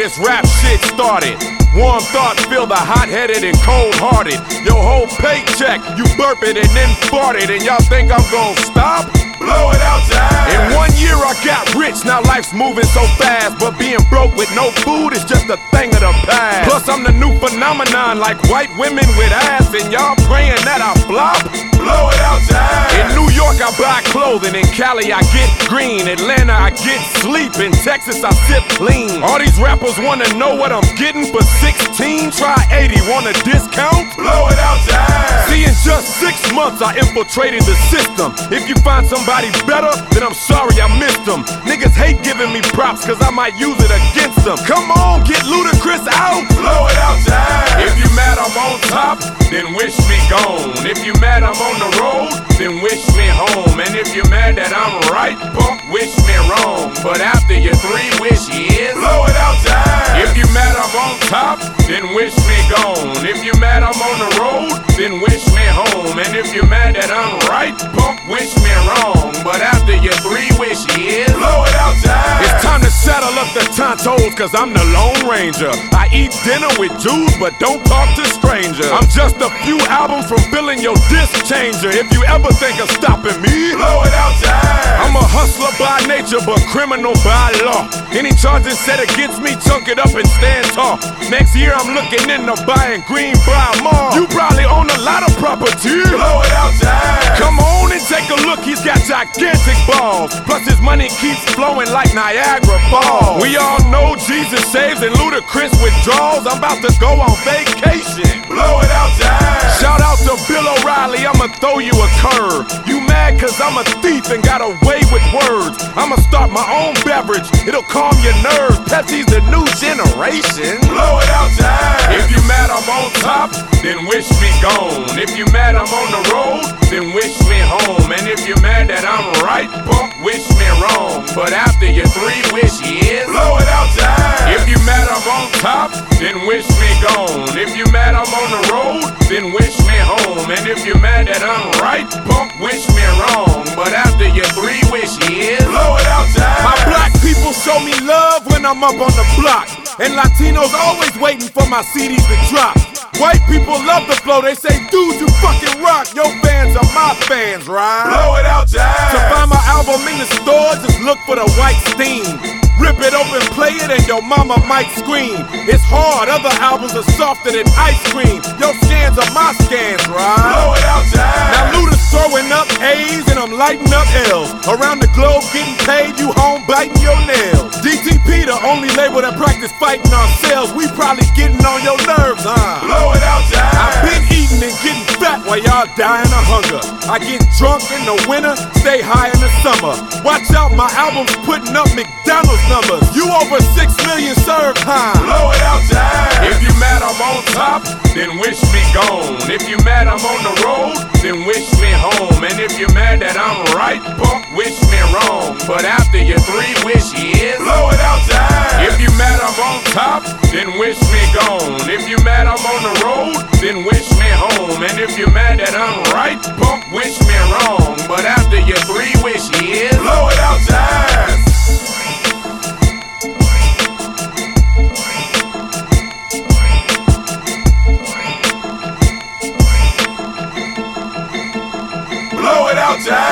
this rap shit started. Warm thoughts fill the hot-headed and cold-hearted. Your whole paycheck, you burp it and then fart it. And y'all think I'm gon' stop? Blow it out, Jack. In 1 year I got rich, now life's moving so fast. But being broke with no food is just a thing of the past. Plus I'm the new phenomenon, like white women with ass. And y'all praying that I flop? Blow it out, Jack. In New York I buy clothing, in Cali I get green, Atlanta I get sleep, in Texas I sip lean. All these rappers wanna know what I'm getting for 16. Try 80, want a discount? Blow it out, Jack. See, in just 6 months I infiltrated the system. If you find somebody better, then I'm sorry I missed them. Niggas hate giving me props cause I might use it against them. Come on, get Ludacris out. Blow it out, Jack. If you mad I'm on top, then wish me gone. If you mad I'm on the road, then wish me home. And if you're mad that I'm right, punk, wish me wrong. But after your 3 wishes, blow it out, Jack. If you mad I'm on top, then wish me gone. If you mad I'm on the road, then wish me home. And if you're mad that I'm right, punk, wish me wrong. But after your 3 wishes, blow it out, Jack. It's time to saddle up the tontos, cause I'm the Lone Ranger. I eat dinner with Jews, but don't talk to strangers. I'm just a few albums from filling your disc changer. If you ever think of stopping me, blow it out, Jack. I'm a hustler by nature, but criminal by law. Any charges set against me, chunk it up and stand tall. Next year I'm looking into buying Greenbrier Mall. You probably own a lot of property. Blow it out, Jack. Come on and take a look, he's got gigantic balls. Plus his money keeps flowing like Niagara Falls. We all know Jesus saves and Ludacris withdrawals. I'm about to go on vacation. Blow it out, Jack. Shout out to Bill O'Reilly, I'ma throw you a curve. You mad cause I'm a thief and got away with words. I'ma start my own beverage, it'll calm your nerves. Pepsi's the new generation. Blow it out, Jack. If you mad I'm on top, then wish me gone. If you mad I'm on the road, then wish me home. And if you're mad that I'm right, punk, wish me wrong. But after your 3 wishes, blow it out, Jack. If you mad I'm on top, then wish me gone. If you mad I'm on the road, then wish me home. And if you're mad that I'm right, punk, wish me wrong. But after your 3 wishes, blow it out, Jack. My black people show me love when I'm up on the block. And Latinos always waiting for my CDs to drop. White people love the flow, they say, dude, you fucking rock. Your fans are my fans, right? Blow it out, Jack. To find my album in the store, just look for the white steam. Rip it open, play it, and your mama might scream. It's hard, other albums are softer than ice cream. Your scans are my scans, right? Blow it out, Jack. Now Luda's throwing up A's and I'm lighting up L's. Around the globe getting paid, you home biting your nails. DTP, the only label that practice fighting ourselves. We probably getting on your nerves, huh? Blow it out, Jack. I've been eating and getting fat while y'all dying of hunger. I get drunk in the winter, stay high in the summer. Watch out, my album's putting up McDonald's numbers. You over 6 million served, huh? Blow it out, Jack. If you mad I'm on top, then wish me gone. If you mad I'm on the road, then wish me home. And if you're mad that I'm right, punk, wish me wrong. But after your 3 wishes, blow it out, Jack. If you mad I'm on top, then wish me gone. If you mad I'm on the road, then wish me home. And if you're mad that I'm right, punk, wish me wrong. But after your 3 wishes, blow it out, Jack. Blow it out, Jack.